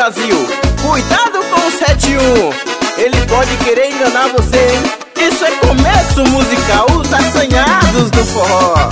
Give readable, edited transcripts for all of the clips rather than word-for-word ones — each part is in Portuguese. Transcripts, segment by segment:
Brasil, cuidado com o 71. Ele pode querer enganar você, hein? Isso é começo musical, os assanhados do forró.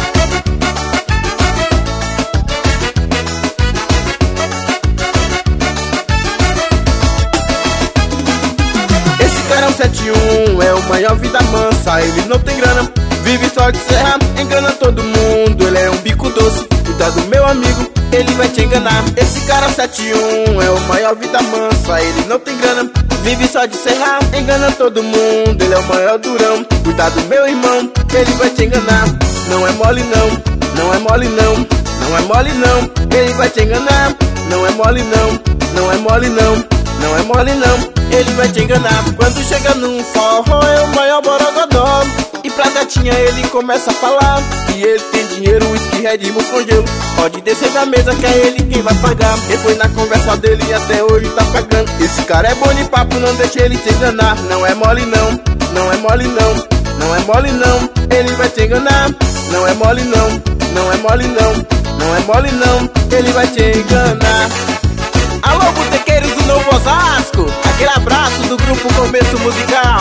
Esse cara é um 71, é o maior vida mansa. Ele não tem grana, vive só de serra, engana todo mundo. Ele é um bico doce, cuidado meu amigo, ele vai te enganar. Esse cara é um 71, é o maior vida mansa. Ele não tem grana, vive só de serra, engana todo mundo. Ele é o maior durão, cuidado meu irmão, ele vai te enganar. Não é mole não, não é mole não, não é mole não, ele vai te enganar. Não é mole não, não é mole não, não é mole não, ele vai te enganar. Quando chega num forró é o maior borogodó, e pra gatinha ele começa a falar que ele tem dinheiro, whisky, Red Bull com gelo. Pode descer da mesa que é ele quem vai pagar. Ele foi na conversa dele e até hoje tá pagando. Esse cara é bom de papo, não deixa ele te enganar. Não é mole não, não é mole não, não é mole não, ele vai te enganar. Não é mole não, não é mole não, não é mole não, ele vai te enganar. Alô, botequeiros do Novo Osasco, aquele abraço do grupo Começo Musical.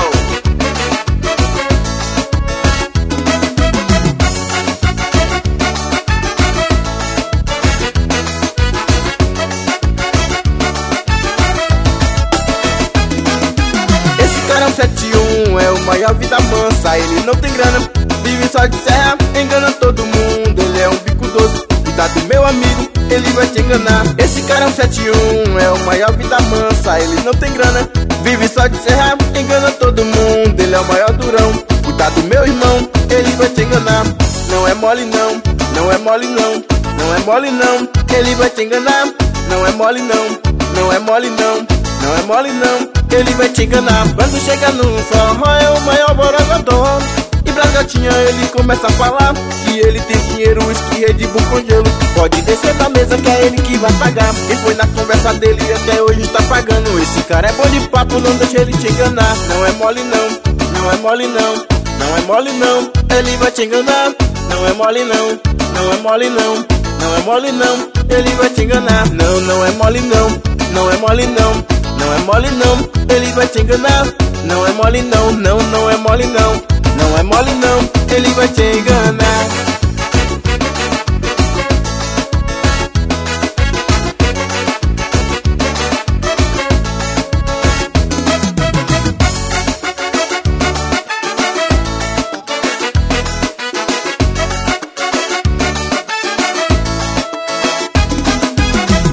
Esse cara é um 71, é o maior vida mansa. Ele não tem grana, vive só de serra, engana todo mundo. Ele é um bico doce, cuidado meu amigo, ele vai te enganar. Esse cara é um 71, é o maior vida mansa. Ele não tem grana, vive só de serra, engana todo mundo. Ele é o maior durão, cuidado meu irmão, ele vai te enganar. Não é mole não, não é mole não, não é mole não, ele vai te enganar. Não é mole não, não é mole não, não é mole não, ele vai te enganar. Quando chega no forró é o maior borogodó, e pra gatinha ele começa a falar que ele tem dinheiro, whisky, Red Bull com gelo. Pode descer da mesa que é ele que vai pagar. E foi na conversa dele e até hoje tá pagando. Esse cara é bom de papo, não deixa ele te enganar. Não é mole não, não é mole não, não é mole não, ele vai te enganar. Não é mole não, não é mole não, não é mole não, ele vai te enganar. Não, não é mole não, não é mole não, não é mole não, ele vai te enganar. Não é mole não, não, não é mole não, não é mole não, ele vai te enganar.